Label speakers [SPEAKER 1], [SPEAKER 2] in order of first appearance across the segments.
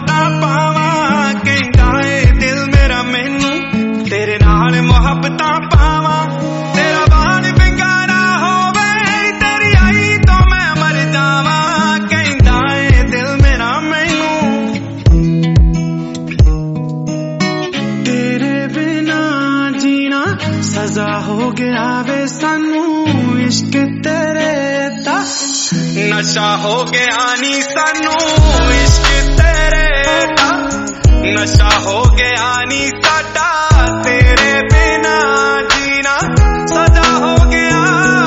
[SPEAKER 1] मोहब्बतां पावां कहंदा ए दिल मेरा मैनू तेरे नाल मोहब्बतां पावां तेरा बाल विंगा ना होवे तेरी आई तो मैं मर जावां कहंदा ए दिल मेरा मैनू तेरे बिना जीना सजा हो गया वे सानू इश्क तेरे दा नशा हो गया नी सानू इश्क तेरे दा नशा हो गया नी साडा तेरे बिना जीना सजा हो गया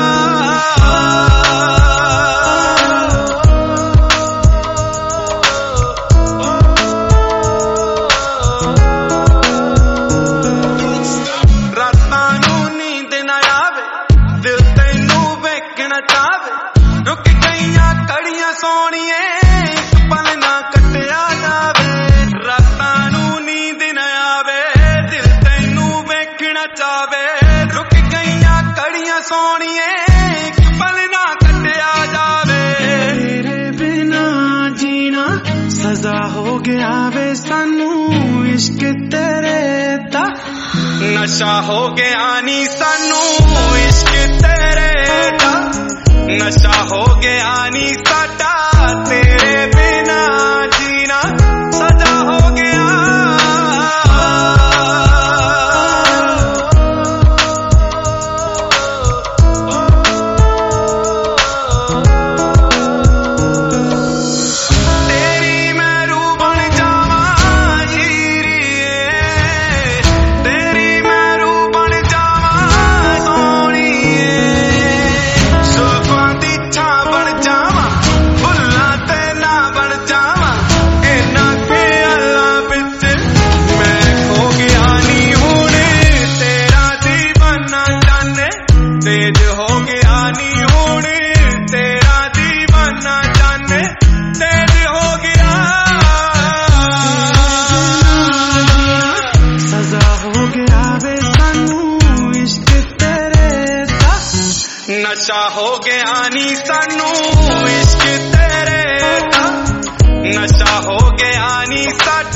[SPEAKER 1] रातां नू नींद ना आवे दिल तैनू वेखना चावे रुक गईयां कड़ियां सोहणिए इक पल ना कटिया जावे रातां नू नींद ना आवे दिल तैनू वेखना चावे रुक गईयां कड़ियां सोहणिए इक पल ना कटिया जावे तेरे बिना जीना सजा हो गया वे सानू इश्क तेरे दा नशा हो गया नी सानू इश्क तेरे दा नशा हो गया नी साडा तेरे बिना जीना सजा हो गया तेरी मैं रूह बन जावां हीरिए तेरी मैं रूह बन जावां सोहणीए सुल्फां दी छां बन जावां फुल्लां ते ना बन जावां इन्हां ख्यालां विच मैं खो गया नी हुण तेरा दीवाना जाने तेज हो गया नी हुण तेरा दीवाना जाने तेज हो गया सजा हो गया वे सानू इश्क तेरे दा नशा हो गया नी सानू इश्क तेरे दा नशा हो गया नी साडा